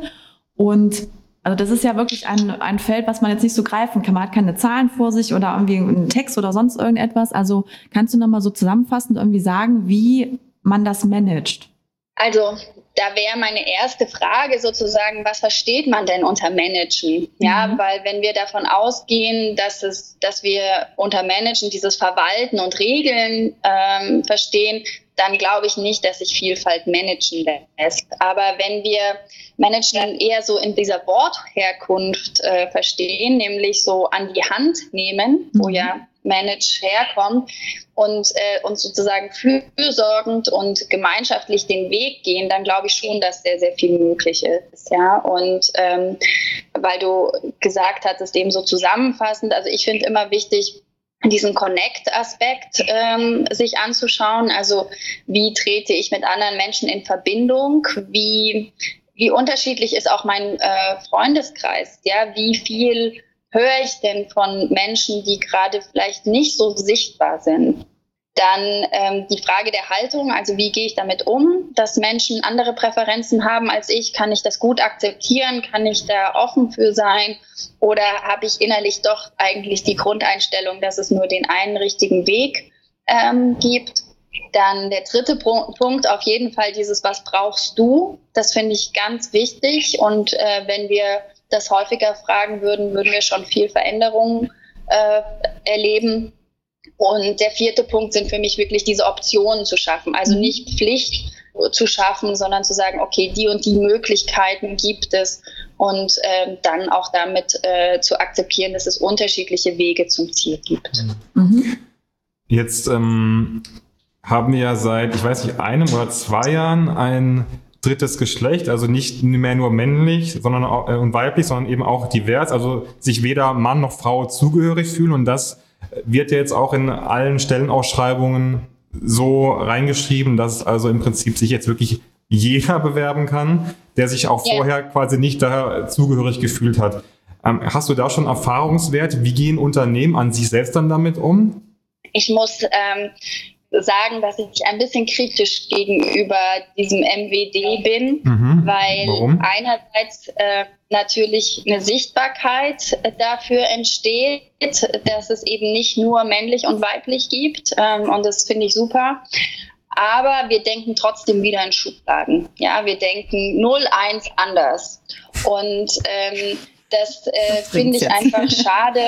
Und also das ist ja wirklich ein, ein Feld, was man jetzt nicht so greifen kann. Man hat keine Zahlen vor sich oder irgendwie einen Text oder sonst irgendetwas. Also kannst du nochmal so zusammenfassend irgendwie sagen, wie man das managt? Also da wäre meine erste Frage sozusagen, was versteht man denn unter Managen? Ja, mhm. weil wenn wir davon ausgehen, dass es, dass wir unter Managen dieses Verwalten und Regeln ähm, verstehen, dann glaube ich nicht, dass sich Vielfalt managen lässt. Aber wenn wir Managen eher so in dieser Wortherkunft äh, verstehen, nämlich so an die Hand nehmen, mhm. wo ja Manage herkommt, und äh, uns sozusagen fürsorgend und gemeinschaftlich den Weg gehen, dann glaube ich schon, dass sehr, sehr viel möglich ist. Ja, und ähm, weil du gesagt hattest, eben so zusammenfassend, also ich finde immer wichtig, diesen Connect-Aspekt ähm, sich anzuschauen. Also wie trete ich mit anderen Menschen in Verbindung? Wie, wie unterschiedlich ist auch mein äh, Freundeskreis? Ja, wie viel höre ich denn von Menschen, die gerade vielleicht nicht so sichtbar sind? Dann ähm, die Frage der Haltung, also wie gehe ich damit um, dass Menschen andere Präferenzen haben als ich? Kann ich das gut akzeptieren? Kann ich da offen für sein? Oder habe ich innerlich doch eigentlich die Grundeinstellung, dass es nur den einen richtigen Weg ähm, gibt? Dann der dritte Punkt, auf jeden Fall dieses, was brauchst du? Das finde ich ganz wichtig. Und äh, wenn wir das häufiger fragen würden, würden wir schon viel Veränderungen äh, erleben. Und der vierte Punkt sind für mich wirklich diese Optionen zu schaffen. Also nicht Pflicht zu schaffen, sondern zu sagen, okay, die und die Möglichkeiten gibt es. Und äh, dann auch damit äh, zu akzeptieren, dass es unterschiedliche Wege zum Ziel gibt. Mhm. Jetzt ähm, haben wir ja seit, ich weiß nicht, einem oder zwei Jahren ein drittes Geschlecht, also nicht mehr nur männlich sondern auch, äh, und weiblich, sondern eben auch divers, also sich weder Mann noch Frau zugehörig fühlen, und das wird ja jetzt auch in allen Stellenausschreibungen so reingeschrieben, dass also im Prinzip sich jetzt wirklich jeder bewerben kann, der sich auch yeah. vorher quasi nicht da zugehörig gefühlt hat. Ähm, hast du da schon Erfahrungswert? Wie gehen Unternehmen an sich selbst dann damit um? Ich muss ähm, sagen, dass ich ein bisschen kritisch gegenüber diesem M W D bin, mhm. weil Warum? einerseits äh, natürlich eine Sichtbarkeit dafür entsteht, dass es eben nicht nur männlich und weiblich gibt, ähm, und das finde ich super. Aber wir denken trotzdem wieder in Schubladen. Ja, wir denken null eins anders. Und ähm, das, äh, das finde ich jetzt. einfach schade,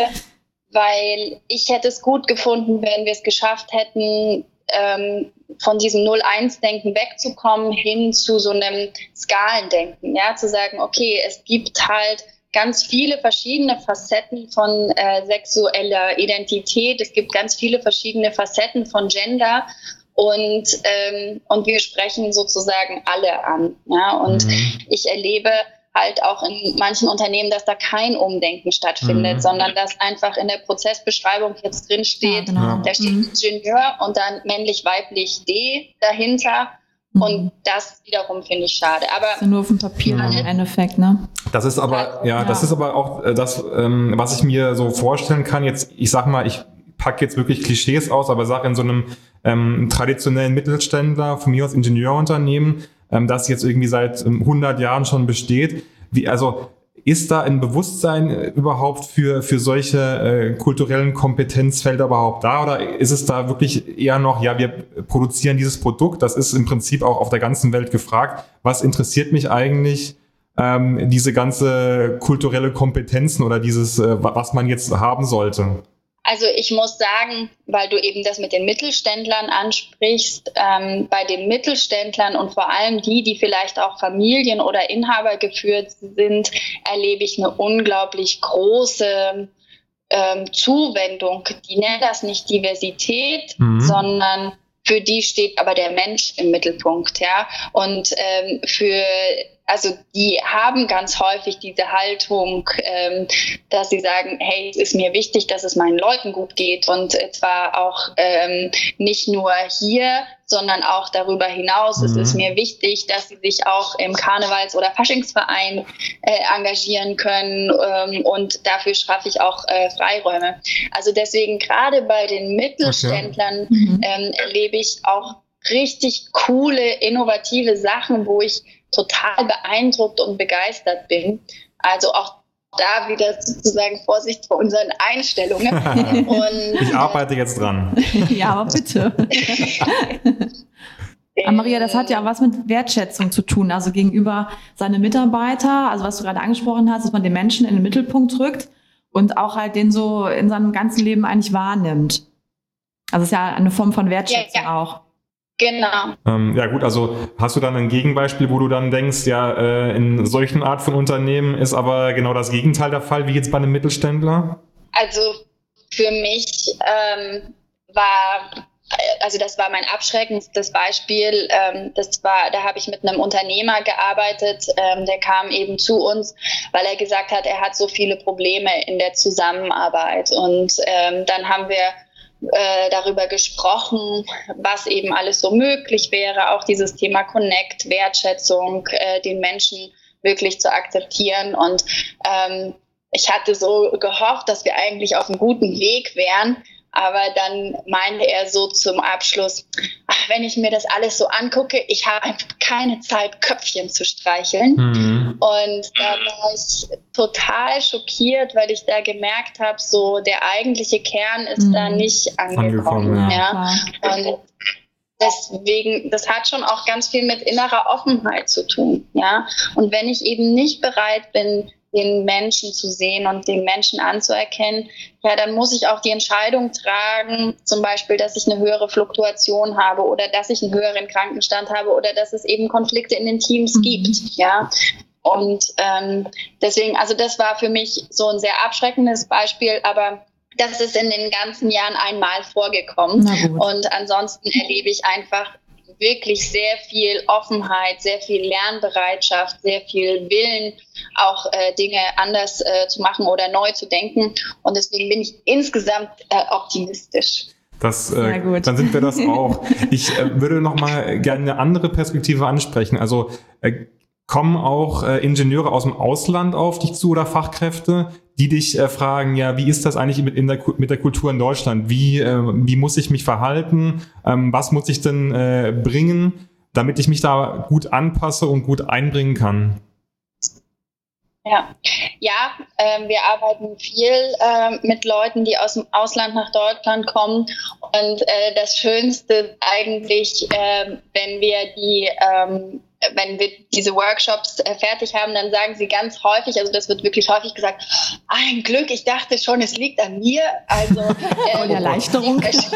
weil ich hätte es gut gefunden, wenn wir es geschafft hätten, ähm, von diesem null eins Denken wegzukommen hin zu so einem Skalendenken. Ja, zu sagen, okay, es gibt halt ganz viele verschiedene Facetten von äh, sexueller Identität. Es gibt ganz viele verschiedene Facetten von Gender. Und, ähm, und wir sprechen sozusagen alle an. Ja? Und mhm. ich erlebe halt auch in manchen Unternehmen, dass da kein Umdenken stattfindet, mhm. sondern dass einfach in der Prozessbeschreibung jetzt drin steht, ja, genau. da steht mhm. Ingenieur und dann männlich-weiblich D dahinter. Mhm. Und das wiederum finde ich schade. Aber das ist ja nur auf dem Papier mhm. im Endeffekt, ne? Das ist aber, ja, ja, das ist aber auch das, ähm, was ich mir so vorstellen kann. Jetzt, ich sag mal, ich packe jetzt wirklich Klischees aus, aber sag in so einem ähm, traditionellen Mittelständler, von mir aus Ingenieurunternehmen, ähm, das jetzt irgendwie seit ähm, hundert Jahren schon besteht. Wie, also ist da ein Bewusstsein äh, überhaupt für für solche äh, kulturellen Kompetenzfelder überhaupt da, oder ist es da wirklich eher noch, ja, wir produzieren dieses Produkt, das ist im Prinzip auch auf der ganzen Welt gefragt. Was interessiert mich eigentlich ähm, diese ganze kulturelle Kompetenzen oder dieses, äh, was man jetzt haben sollte? Also ich muss sagen, weil du eben das mit den Mittelständlern ansprichst, ähm, bei den Mittelständlern und vor allem die, die vielleicht auch Familien- oder Inhaber geführt sind, erlebe ich eine unglaublich große ähm, Zuwendung. Die nennen das nicht Diversität, mhm. sondern für die steht aber der Mensch im Mittelpunkt, ja. Und ähm, für also die haben ganz häufig diese Haltung, ähm, dass sie sagen, hey, es ist mir wichtig, dass es meinen Leuten gut geht und zwar auch ähm, nicht nur hier, sondern auch darüber hinaus. Mhm. Es ist mir wichtig, dass sie sich auch im Karnevals- oder Faschingsverein äh, engagieren können ähm, und dafür schaffe ich auch äh, Freiräume. Also deswegen gerade bei den Mittelständlern okay. mhm. ähm, erlebe ich auch richtig coole, innovative Sachen, wo ich total beeindruckt und begeistert bin. Also auch da wieder sozusagen Vorsicht vor unseren Einstellungen. Und, ich arbeite jetzt dran. Ja, aber bitte. Aber Maria, das hat ja auch was mit Wertschätzung zu tun, also gegenüber seine Mitarbeiter, also was du gerade angesprochen hast, dass man den Menschen in den Mittelpunkt rückt und auch halt den so in seinem ganzen Leben eigentlich wahrnimmt. Also es ist ja eine Form von Wertschätzung ja, ja. auch. Genau. Ähm, ja gut, also hast du dann ein Gegenbeispiel, wo du dann denkst, ja, äh, in solchen Art von Unternehmen ist aber genau das Gegenteil der Fall, wie jetzt bei einem Mittelständler? Also für mich ähm, war, also das war mein abschreckendstes Beispiel, ähm, das war, da habe ich mit einem Unternehmer gearbeitet, ähm, der kam eben zu uns, weil er gesagt hat, er hat so viele Probleme in der Zusammenarbeit und ähm, dann haben wir Äh, darüber gesprochen, was eben alles so möglich wäre, auch dieses Thema Connect, Wertschätzung, äh, den Menschen wirklich zu akzeptieren und ähm, ich hatte so gehofft, dass wir eigentlich auf einem guten Weg wären, aber dann meinte er so zum Abschluss, ach, wenn ich mir das alles so angucke, ich habe einfach keine Zeit, Köpfchen zu streicheln. Mhm. Und da war ich total schockiert, weil ich da gemerkt habe, so der eigentliche Kern ist mhm. da nicht angekommen. angekommen ja. Ja. Und deswegen, das hat schon auch ganz viel mit innerer Offenheit zu tun. Ja. Und wenn ich eben nicht bereit bin, den Menschen zu sehen und den Menschen anzuerkennen, ja, dann muss ich auch die Entscheidung tragen, zum Beispiel, dass ich eine höhere Fluktuation habe oder dass ich einen höheren Krankenstand habe oder dass es eben Konflikte in den Teams mhm. gibt, ja. Und ähm, deswegen, also das war für mich so ein sehr abschreckendes Beispiel, aber das ist in den ganzen Jahren einmal vorgekommen. Und ansonsten erlebe ich einfach wirklich sehr viel Offenheit, sehr viel Lernbereitschaft, sehr viel Willen, auch äh, Dinge anders äh, zu machen oder neu zu denken. Und deswegen bin ich insgesamt äh, optimistisch. Das, äh, gut. Dann sind wir das auch. Ich äh, würde noch mal gerne eine andere Perspektive ansprechen. Also äh, kommen auch äh, Ingenieure aus dem Ausland auf dich zu oder Fachkräfte, die dich äh, fragen, ja, wie ist das eigentlich mit, in der, mit der Kultur in Deutschland? Wie, äh, wie muss ich mich verhalten? Ähm, was muss ich denn äh, bringen, damit ich mich da gut anpasse und gut einbringen kann? Ja, ja äh, wir arbeiten viel äh, mit Leuten, die aus dem Ausland nach Deutschland kommen. Und äh, das Schönste ist eigentlich, äh, wenn wir die ähm, wenn wir diese Workshops äh, fertig haben, dann sagen sie ganz häufig, also das wird wirklich häufig gesagt, ein Glück, ich dachte schon, es liegt an mir. Also ähm, die Erleichterung.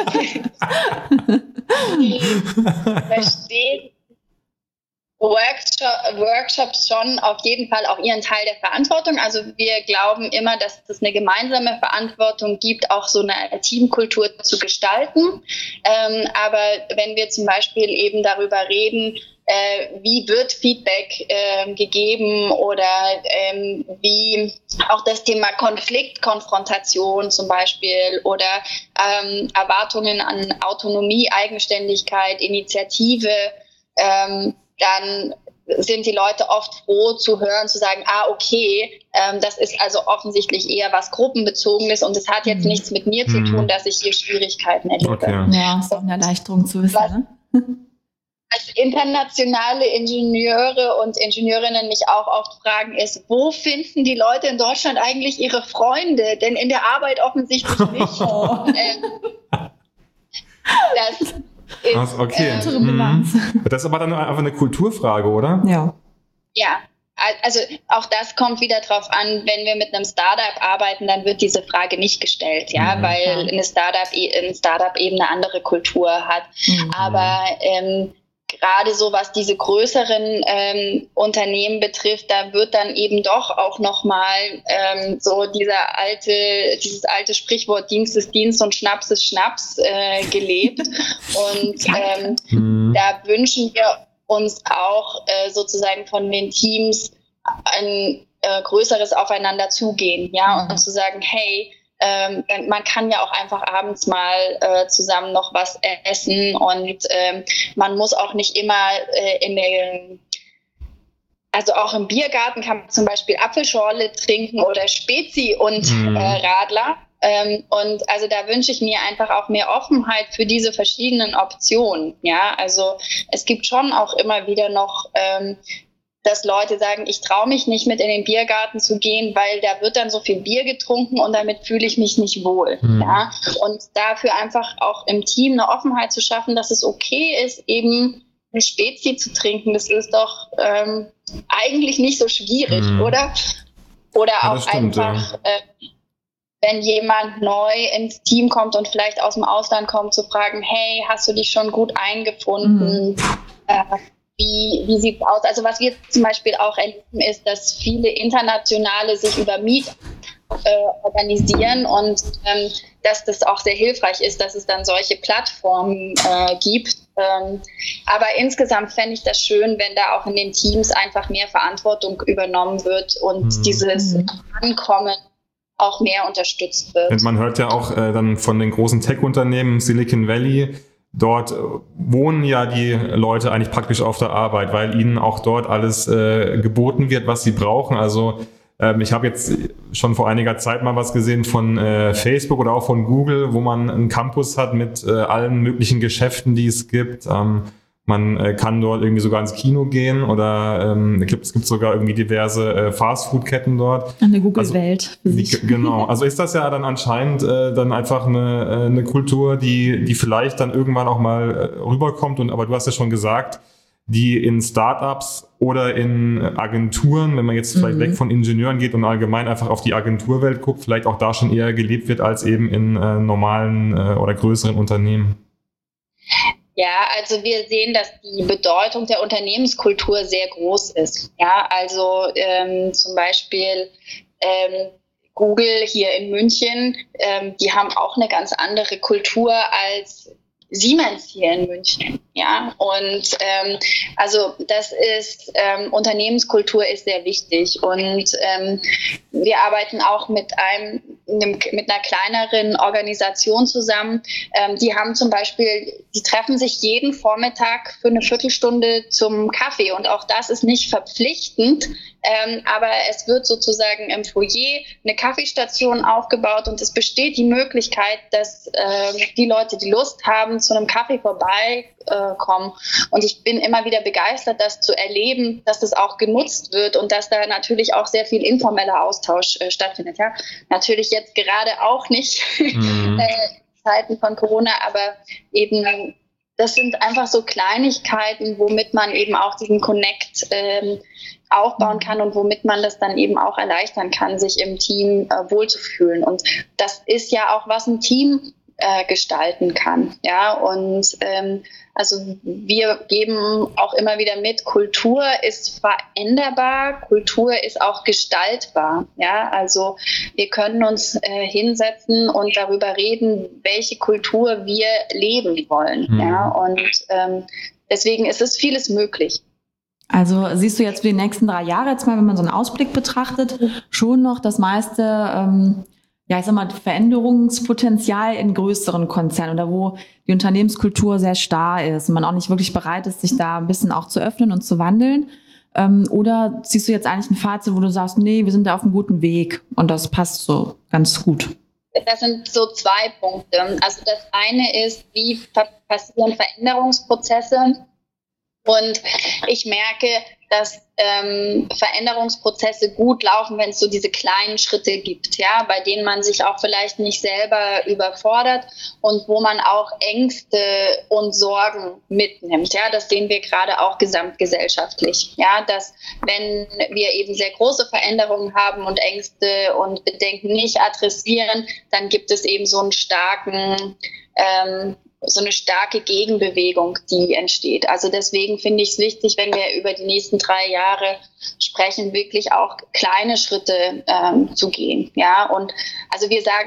Versteht Workshop, Workshops schon auf jeden Fall auch ihren Teil der Verantwortung. Also wir glauben immer, dass es eine gemeinsame Verantwortung gibt, auch so eine Teamkultur zu gestalten. Ähm, aber wenn wir zum Beispiel eben darüber reden, Äh, wie wird Feedback äh, gegeben oder ähm, wie auch das Thema Konflikt, Konfrontation zum Beispiel oder ähm, Erwartungen an Autonomie, Eigenständigkeit, Initiative, ähm, dann sind die Leute oft froh zu hören, zu sagen, ah, okay, ähm, das ist also offensichtlich eher was Gruppenbezogenes und es hat jetzt mhm. nichts mit mir mhm. zu tun, dass ich hier Schwierigkeiten erlebe. Okay. Ja, ist auch eine Erleichterung zu wissen, was, ne? Als internationale Ingenieure und Ingenieurinnen mich auch oft fragen, ist, wo finden die Leute in Deutschland eigentlich ihre Freunde? Denn in der Arbeit offensichtlich nicht. Oh. Ähm, das ist, Ach, okay. Äh, mhm. Das ist aber dann einfach eine Kulturfrage, oder? Ja. Ja. Also auch das kommt wieder drauf an, wenn wir mit einem Startup arbeiten, dann wird diese Frage nicht gestellt, ja, mhm. weil eine Startup, ein Startup eben eine andere Kultur hat. Mhm. Aber ähm, gerade so, was diese größeren ähm, Unternehmen betrifft, da wird dann eben doch auch nochmal ähm, so dieser alte, dieses alte Sprichwort Dienst ist Dienst und Schnaps ist Schnaps äh, gelebt. Und ähm, mhm. da wünschen wir uns auch äh, sozusagen von den Teams ein äh, größeres Aufeinander zugehen, ja, und zu sagen, hey, ähm, man kann ja auch einfach abends mal äh, zusammen noch was essen und ähm, man muss auch nicht immer äh, in den, also auch im Biergarten kann man zum Beispiel Apfelschorle trinken oder Spezi und mhm. äh, Radler. Ähm, und also da wünsche ich mir einfach auch mehr Offenheit für diese verschiedenen Optionen. Ja, also es gibt schon auch immer wieder noch, ähm, dass Leute sagen, ich traue mich nicht mit in den Biergarten zu gehen, weil da wird dann so viel Bier getrunken und damit fühle ich mich nicht wohl. Mhm. Ja, und dafür einfach auch im Team eine Offenheit zu schaffen, dass es okay ist, eben eine Spezi zu trinken. Das ist doch ähm, eigentlich nicht so schwierig, mhm. oder? Oder ja, auch stimmt, einfach... Ja. Äh, wenn jemand neu ins Team kommt und vielleicht aus dem Ausland kommt, zu fragen, hey, hast du dich schon gut eingefunden? Mhm. Äh, wie wie sieht es aus? Also was wir zum Beispiel auch erleben, ist, dass viele Internationale sich über Meet äh, organisieren und ähm, dass das auch sehr hilfreich ist, dass es dann solche Plattformen äh, gibt. Ähm, aber insgesamt fände ich das schön, wenn da auch in den Teams einfach mehr Verantwortung übernommen wird und mhm. dieses Ankommen auch mehr unterstützt wird. Und man hört ja auch äh, dann von den großen Tech-Unternehmen Silicon Valley, dort äh, wohnen ja die Leute eigentlich praktisch auf der Arbeit, weil ihnen auch dort alles äh, geboten wird, was sie brauchen. Also ähm, ich habe jetzt schon vor einiger Zeit mal was gesehen von äh, Facebook oder auch von Google, wo man einen Campus hat mit äh, allen möglichen Geschäften, die es gibt. Ähm, Man äh, kann dort irgendwie sogar ins Kino gehen oder ähm, es, gibt, es gibt sogar irgendwie diverse äh, Fastfood-Ketten dort. Eine Google-Welt. Also, genau. Also ist das ja dann anscheinend äh, dann einfach eine, äh, eine Kultur, die, die vielleicht dann irgendwann auch mal äh, rüberkommt. Und aber du hast ja schon gesagt, die in Startups oder in Agenturen, wenn man jetzt vielleicht mhm. weg von Ingenieuren geht und allgemein einfach auf die Agenturwelt guckt, vielleicht auch da schon eher gelebt wird als eben in äh, normalen äh, oder größeren Unternehmen. Ja, also wir sehen, dass die Bedeutung der Unternehmenskultur sehr groß ist. Ja, also ähm, zum Beispiel ähm, Google hier in München, ähm, die haben auch eine ganz andere Kultur als Siemens hier in München. Ja, und ähm, also das ist, ähm, Unternehmenskultur ist sehr wichtig und ähm, wir arbeiten auch mit einem, einem, mit einer kleineren Organisation zusammen. Ähm, die haben zum Beispiel, die treffen sich jeden Vormittag für eine Viertelstunde zum Kaffee und auch das ist nicht verpflichtend, ähm, aber es wird sozusagen im Foyer eine Kaffeestation aufgebaut und es besteht die Möglichkeit, dass äh, die Leute, die Lust haben, zu einem Kaffee vorbei äh, kommen. Und ich bin immer wieder begeistert, das zu erleben, dass das auch genutzt wird und dass da natürlich auch sehr viel informeller Austausch äh, stattfindet. Ja, natürlich jetzt gerade auch nicht mhm. äh, Zeiten von Corona, aber eben das sind einfach so Kleinigkeiten, womit man eben auch diesen Connect ähm, aufbauen kann und womit man das dann eben auch erleichtern kann, sich im Team äh, wohlzufühlen. Und das ist ja auch, was ein Team äh, gestalten kann. Ja, und ähm, also wir geben auch immer wieder mit, Kultur ist veränderbar, Kultur ist auch gestaltbar. Ja, also wir können uns äh, hinsetzen und darüber reden, welche Kultur wir leben wollen. Mhm. Ja, und ähm, deswegen ist es vieles möglich. Also siehst du jetzt für die nächsten drei Jahre, jetzt mal, wenn man so einen Ausblick betrachtet, schon noch das meiste, ähm, ja, ich sag mal, Veränderungspotenzial in größeren Konzernen oder wo die Unternehmenskultur sehr starr ist und man auch nicht wirklich bereit ist, sich da ein bisschen auch zu öffnen und zu wandeln? Ähm, oder siehst du jetzt eigentlich ein Fazit, wo du sagst, nee, wir sind da auf einem guten Weg und das passt so ganz gut? Das sind so zwei Punkte. Also das eine ist, wie passieren Veränderungsprozesse? Und ich merke, dass ähm, Veränderungsprozesse gut laufen, wenn es so diese kleinen Schritte gibt, ja, bei denen man sich auch vielleicht nicht selber überfordert und wo man auch Ängste und Sorgen mitnimmt. Ja, das sehen wir gerade auch gesamtgesellschaftlich. Ja, dass wenn wir eben sehr große Veränderungen haben und Ängste und Bedenken nicht adressieren, dann gibt es eben so einen starken ähm, so eine starke Gegenbewegung, die entsteht. Also deswegen finde ich es wichtig, wenn wir über die nächsten drei Jahre sprechen, wirklich auch kleine Schritte ähm, zu gehen. Ja, und also wir sagen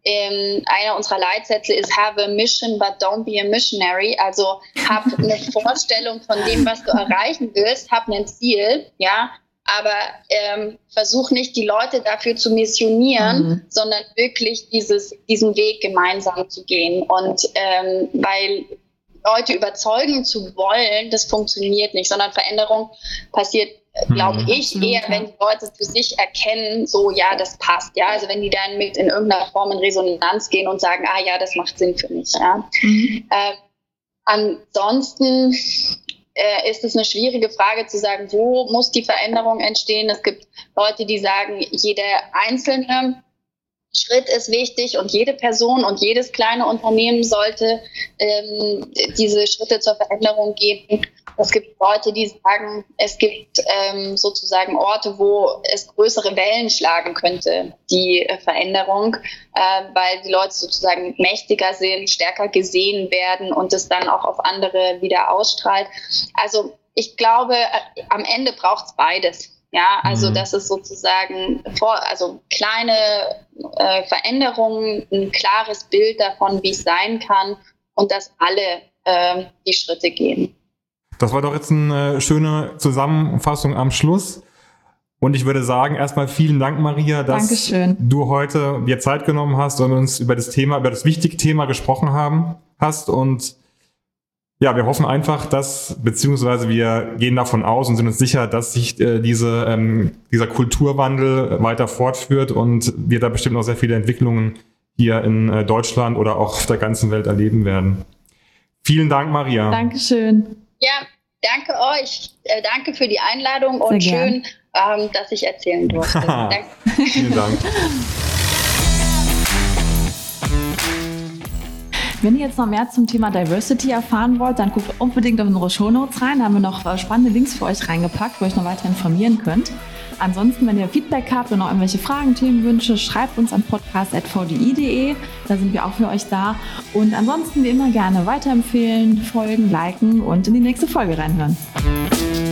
ähm, einer unserer Leitsätze ist have a mission but don't be a missionary. Also hab eine Vorstellung von dem, was du erreichen willst, hab ein Ziel, ja, aber ähm, versuch nicht, die Leute dafür zu missionieren, mhm. sondern wirklich dieses, diesen Weg gemeinsam zu gehen. Und ähm, weil Leute überzeugen zu wollen, das funktioniert nicht, sondern Veränderung passiert, glaube mhm. ich, eher, wenn die Leute für sich erkennen, so, ja, das passt, ja, also wenn die dann mit in irgendeiner Form in Resonanz gehen und sagen, ah ja, das macht Sinn für mich, ja. Mhm. Äh, ansonsten äh, ist es eine schwierige Frage zu sagen, wo muss die Veränderung entstehen? Es gibt Leute, die sagen, jeder einzelne Schritt ist wichtig und jede Person und jedes kleine Unternehmen sollte ähm, diese Schritte zur Veränderung geben. Es gibt Leute, die sagen, es gibt ähm, sozusagen Orte, wo es größere Wellen schlagen könnte, die äh, Veränderung, äh, weil die Leute sozusagen mächtiger sind, stärker gesehen werden und es dann auch auf andere wieder ausstrahlt. Also ich glaube, äh, am Ende braucht es beides. Ja, also das ist sozusagen vor, also kleine äh, Veränderungen, ein klares Bild davon, wie es sein kann und dass alle äh, die Schritte gehen. Das war doch jetzt eine schöne Zusammenfassung am Schluss. Und ich würde sagen, erstmal vielen Dank, Maria, dass Dankeschön. Du heute dir Zeit genommen hast und uns über das Thema, über das wichtige Thema gesprochen haben hast. Und ja, wir hoffen einfach, dass, beziehungsweise wir gehen davon aus und sind uns sicher, dass sich äh, diese, ähm, dieser Kulturwandel weiter fortführt und wir da bestimmt noch sehr viele Entwicklungen hier in äh, Deutschland oder auch auf der ganzen Welt erleben werden. Vielen Dank, Maria. Dankeschön. Ja, danke euch. Äh, danke für die Einladung und sehr schön, ähm, dass ich erzählen durfte. Danke. Vielen Dank. Wenn ihr jetzt noch mehr zum Thema Diversity erfahren wollt, dann guckt unbedingt auf unsere Shownotes rein. Da haben wir noch spannende Links für euch reingepackt, wo ihr euch noch weiter informieren könnt. Ansonsten, wenn ihr Feedback habt und noch irgendwelche Fragen, Themenwünsche, schreibt uns an podcast at v d i punkt d e. Da sind wir auch für euch da. Und ansonsten wie immer gerne weiterempfehlen, folgen, liken und in die nächste Folge reinhören.